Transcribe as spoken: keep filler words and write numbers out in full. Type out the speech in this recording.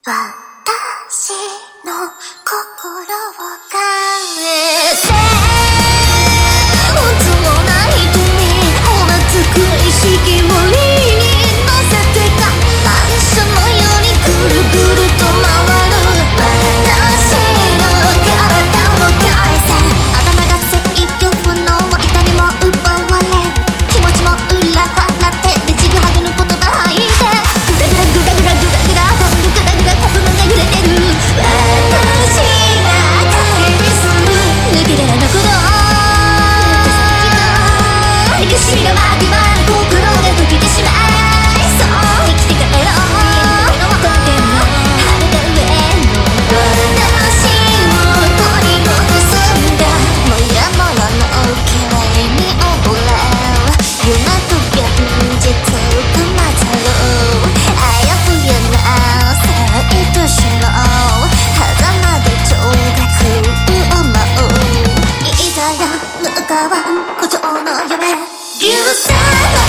私の心を変えて本当な瞳放つく意識を乗せてか反射のようにぐるぐると回る私の体を返せ頭が制御不能痛みも奪われ気持ちも裏払ってちぐはぐの言葉吐いてグラグラグラグラグラグラグラグラ心が揺れてる私が帰りする抜け出らなくど憎しみが巻き割る心が溶けてしまいそう生きて帰ろうこの手の晴れた上の私を取り戻すんだもやもやの綺麗に溺れ夢と現実が混ざるあやふやな生と死の狭間で超絶思ういざや向かう孤島の夢許さない